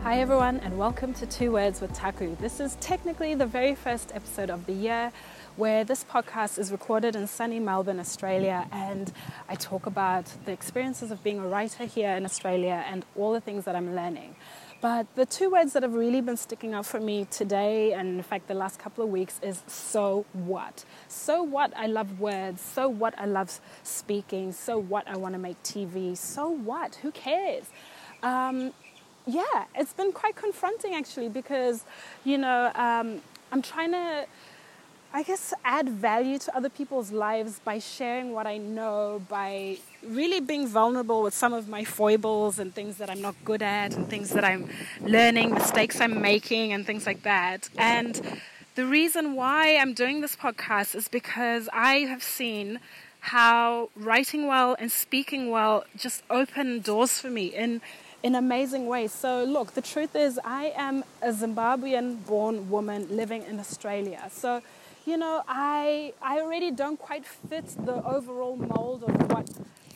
Hi everyone, and welcome to Two Words with Taku. This is technically the very first episode of the year where this podcast is recorded in sunny Melbourne, Australia, and I talk about the experiences of being a writer here in Australia and all the things that I'm learning. But the two words that have really been sticking out for me today, and in fact the last couple of weeks, is so what. So what I love words, so what I love speaking, so what I want to make TV, so what, who cares? Yeah, it's been quite confronting actually because, I'm trying to, add value to other people's lives by sharing what I know, by really being vulnerable with some of my foibles and things that I'm not good at and things that I'm learning, mistakes I'm making and things like that. And the reason why I'm doing this podcast is because I have seen how writing well and speaking well just open doors for me in amazing ways. So look, the truth is I am a Zimbabwean-born woman living in Australia. So, I already don't quite fit the overall mold of what,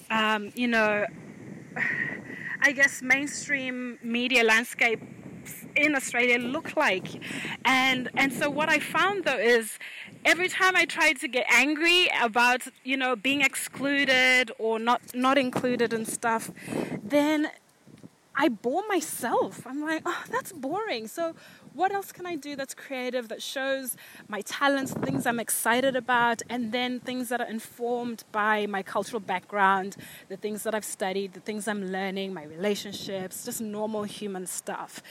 mainstream media landscape in Australia look like. And so what I found though is every time I tried to get angry about, being excluded or not included and stuff, then I bore myself. I'm like, oh, that's boring. So what else can I do that's creative, that shows my talents, things I'm excited about, and then things that are informed by my cultural background, the things that I've studied, the things I'm learning, my relationships, just normal human stuff.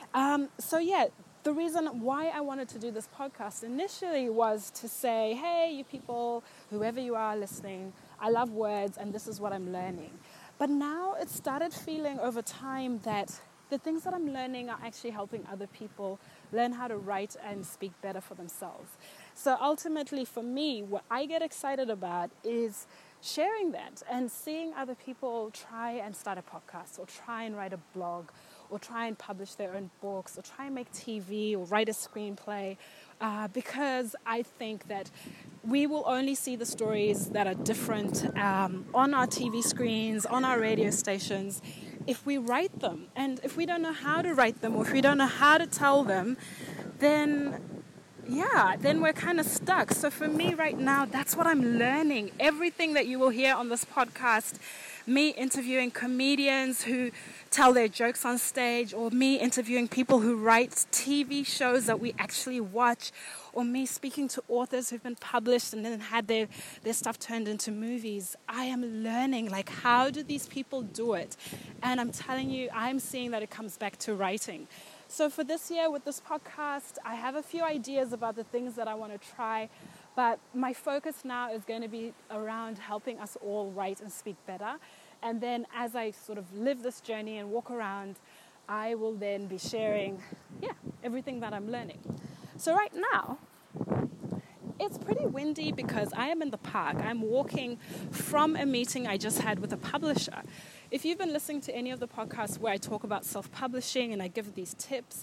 The reason why I wanted to do this podcast initially was to say, hey, you people, whoever you are listening, I love words and this is what I'm learning. But now it started feeling over time that the things that I'm learning are actually helping other people learn how to write and speak better for themselves. So ultimately for me, what I get excited about is sharing that and seeing other people try and start a podcast or try and write a blog or try and publish their own books or try and make TV or write a screenplay, because I think that we will only see the stories that are different on our TV screens, on our radio stations, if we write them. And if we don't know how to write them or if we don't know how to tell them, then we're kind of stuck. So for me right now, that's what I'm learning. Everything that you will hear on this podcast, me interviewing comedians who tell their jokes on stage, or me interviewing people who write TV shows that we actually watch, or me speaking to authors who've been published and then had their stuff turned into movies. I am learning, how do these people do it? And I'm telling you, I'm seeing that it comes back to writing. So for this year with this podcast, I have a few ideas about the things that I want to try, but my focus now is going to be around helping us all write and speak better. And then as I sort of live this journey and walk around, I will then be sharing, everything that I'm learning. So right now, it's pretty windy because I am in the park. I'm walking from a meeting I just had with a publisher. If you've been listening to any of the podcasts where I talk about self-publishing and I give these tips,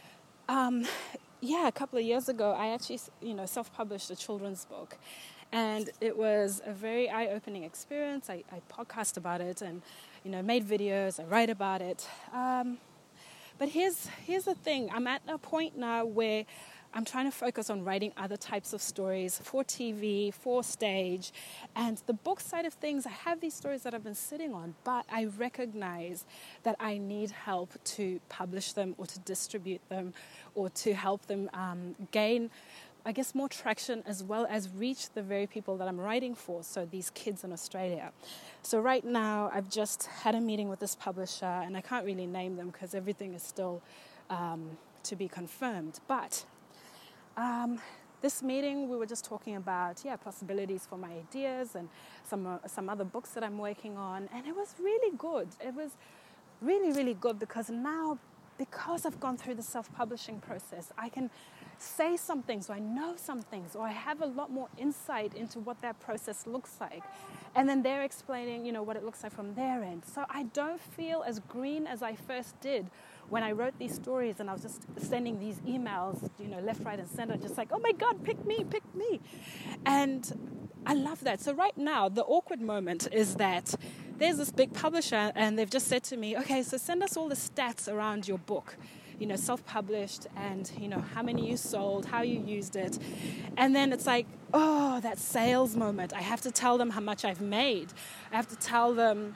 a couple of years ago, I actually, self-published a children's book. And it was a very eye-opening experience. I podcast about it and, made videos. I write about it. But here's the thing. I'm at a point now where I'm trying to focus on writing other types of stories for TV, for stage. And the book side of things, I have these stories that I've been sitting on, but I recognize that I need help to publish them or to distribute them or to help them gain more traction, as well as reach the very people that I'm writing for, so these kids in Australia. So right now, I've just had a meeting with this publisher, and I can't really name them because everything is still to be confirmed. But this meeting, we were just talking about, possibilities for my ideas and some other books that I'm working on, and it was really good. It was really, really good because I've gone through the self-publishing process, I can say some things, or I know some things, or I have a lot more insight into what that process looks like. And then they're explaining, what it looks like from their end. So I don't feel as green as I first did when I wrote these stories and I was just sending these emails, left, right, and center, just like, oh my God, pick me. And I love that. So right now, the awkward moment is that there's this big publisher and they've just said to me, okay, so send us all the stats around your book, self-published, and, how many you sold, how you used it. And then it's like, oh, that sales moment. I have to tell them how much I've made. I have to tell them,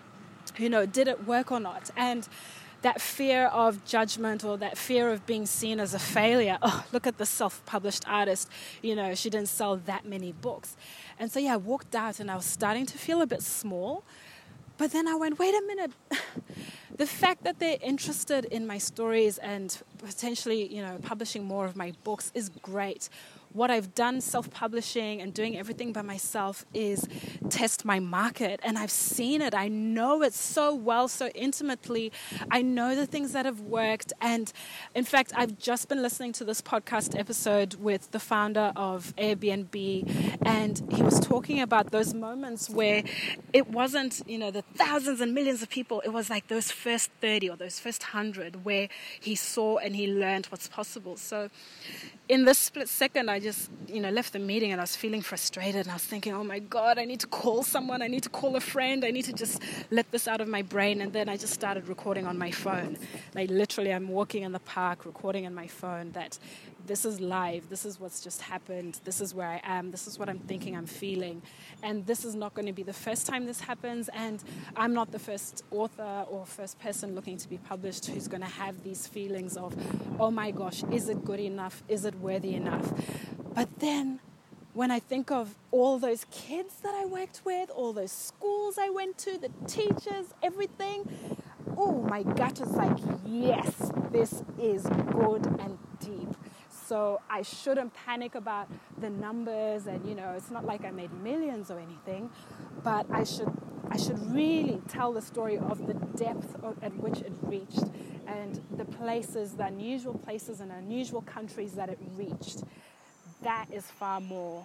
did it work or not? And that fear of judgment, or that fear of being seen as a failure. Oh, look at the self-published artist. She didn't sell that many books. And so, I walked out and I was starting to feel a bit small. But then I went, wait a minute. The fact that they're interested in my stories and potentially, publishing more of my books is great. What I've done self-publishing and doing everything by myself is test my market. And I've seen it. I know it so well, so intimately. I know the things that have worked. And in fact, I've just been listening to this podcast episode with the founder of Airbnb. And he was talking about those moments where it wasn't, the thousands and millions of people. It was like those first 30 or those first 100 where he saw and he learned what's possible. So in this split second, I just, left the meeting and I was feeling frustrated. And I was thinking, oh my God, I need to call someone. I need to call a friend. I need to just let this out of my brain. And then I just started recording on my phone. Like literally, I'm walking in the park, recording on my phone that this is live. This is what's just happened. This is where I am. This is what I'm thinking, I'm feeling. And this is not going to be the first time this happens. And I'm not the first author or first person looking to be published who's going to have these feelings of, oh my gosh, is it good enough? Is it worthy enough? But then when I think of all those kids that I worked with, all those schools I went to, the teachers, everything, oh, my gut is like, yes, this is good and deep. So I shouldn't panic about the numbers, and it's not like I made millions or anything, but I should really tell the story of the depth at which it reached, and the unusual places and unusual countries that it reached. That is far more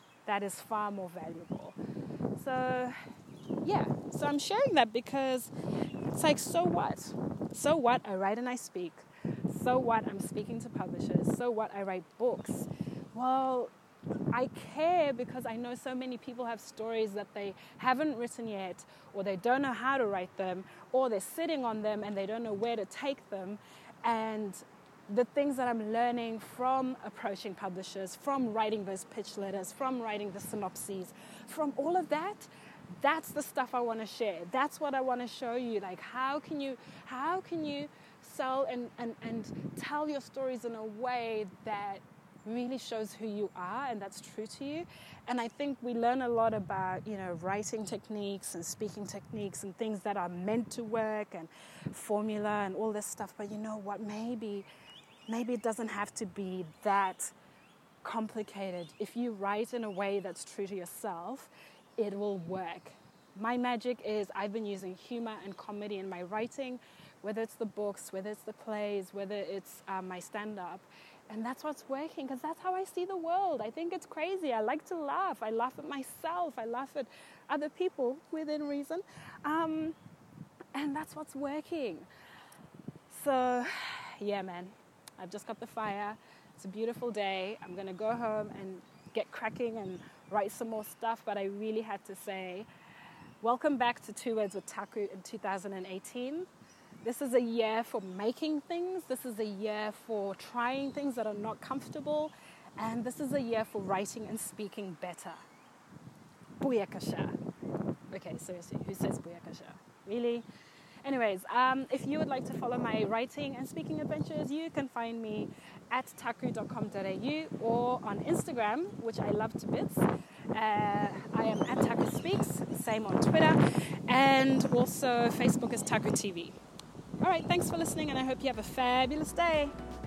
valuable. So I'm sharing that because it's like, so what? So what? I write and I speak. So what? I'm speaking to publishers. So what? I write books. Well, I care because I know so many people have stories that they haven't written yet, or they don't know how to write them, or they're sitting on them and they don't know where to take them. And the things that I'm learning from approaching publishers, from writing those pitch letters, from writing the synopses, from all of that, that's the stuff I want to share. That's what I want to show you. Like, how can you sell and tell your stories in a way that really shows who you are and that's true to you. And I think we learn a lot about, writing techniques and speaking techniques and things that are meant to work and formula and all this stuff. But you know what? Maybe it doesn't have to be that complicated. If you write in a way that's true to yourself, it will work. My magic is I've been using humor and comedy in my writing, whether it's the books, whether it's the plays, whether it's my stand-up. And that's what's working, because that's how I see the world. I think it's crazy. I like to laugh. I laugh at myself. I laugh at other people within reason. And that's what's working. So, yeah, man. I've just got the fire. It's a beautiful day. I'm going to go home and get cracking and write some more stuff. But I really had to say, welcome back to Two Words with Taku in 2018. This is a year for making things. This is a year for trying things that are not comfortable. And this is a year for writing and speaking better. Booyakasha. Okay, seriously, who says booyakasha? Really? Anyways, if you would like to follow my writing and speaking adventures, you can find me at taku.com.au or on Instagram, which I love to bits. I am at Taku Speaks, same on Twitter, and also Facebook is Taku TV. All right, thanks for listening, and I hope you have a fabulous day.